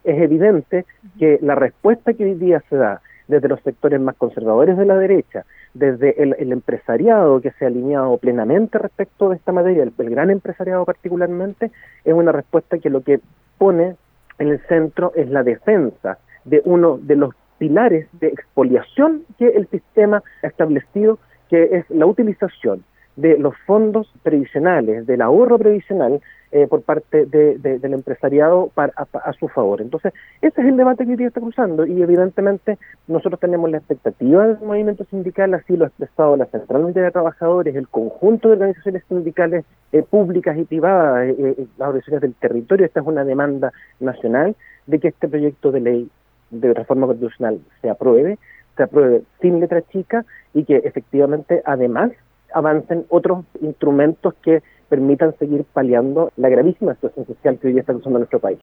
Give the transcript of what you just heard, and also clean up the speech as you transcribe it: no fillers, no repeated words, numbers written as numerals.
es evidente que la respuesta que hoy día se da desde los sectores más conservadores de la derecha, desde el empresariado que se ha alineado plenamente respecto de esta materia, el gran empresariado particularmente, es una respuesta que lo que pone en el centro es la defensa de uno de los pilares de expoliación que el sistema ha establecido, que es la utilización de los fondos previsionales, del ahorro previsional por parte del empresariado a su favor. Entonces, ese es el debate que hoy día está cruzando y evidentemente nosotros tenemos la expectativa del movimiento sindical, así lo ha expresado la Central Unitaria de Trabajadores, el conjunto de organizaciones sindicales públicas y privadas, las organizaciones del territorio. Esta es una demanda nacional de que este proyecto de ley de reforma constitucional se apruebe sin letra chica y que efectivamente además avancen otros instrumentos que permitan seguir paliando la gravísima situación social que hoy día está cruzando nuestro país.